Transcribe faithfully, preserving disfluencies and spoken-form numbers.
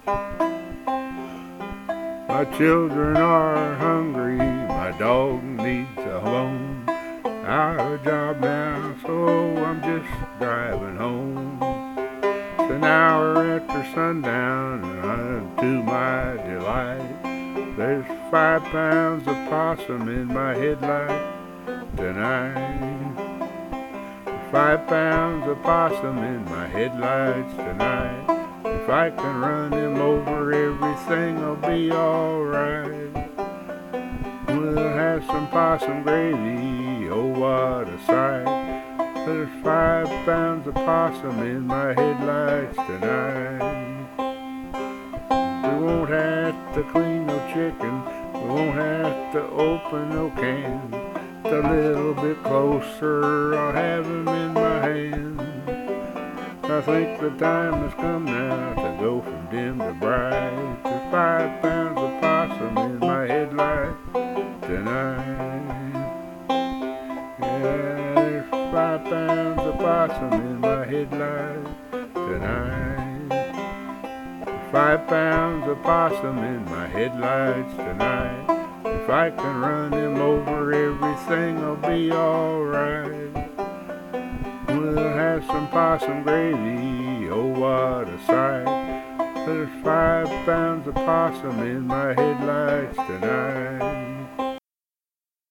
My children are hungry, my dog needs a home. Out of a job now, so I'm just driving home. It's an hour after sundown, and to my delight, there's five pounds of possum in my headlight tonight. Five pounds of possum in my headlights tonight. If I can run him over, everything'll be alright. We'll have some possum gravy, oh what a sight. There's five pounds of possum in my headlights tonight. We won't have to clean no chicken, we won't have to open no can. A little bit closer, I'll have him in my hand. I think the time has come now to go from dim to bright. There's five pounds of possum in my headlight tonight. Yeah, there's five pounds of possum in my headlight tonight. There's five pounds of possum in my headlights tonight. If I can run him over, everything'll be alright. We'll have some possum gravy, oh what a sight. There's five pounds of possum in my headlights tonight.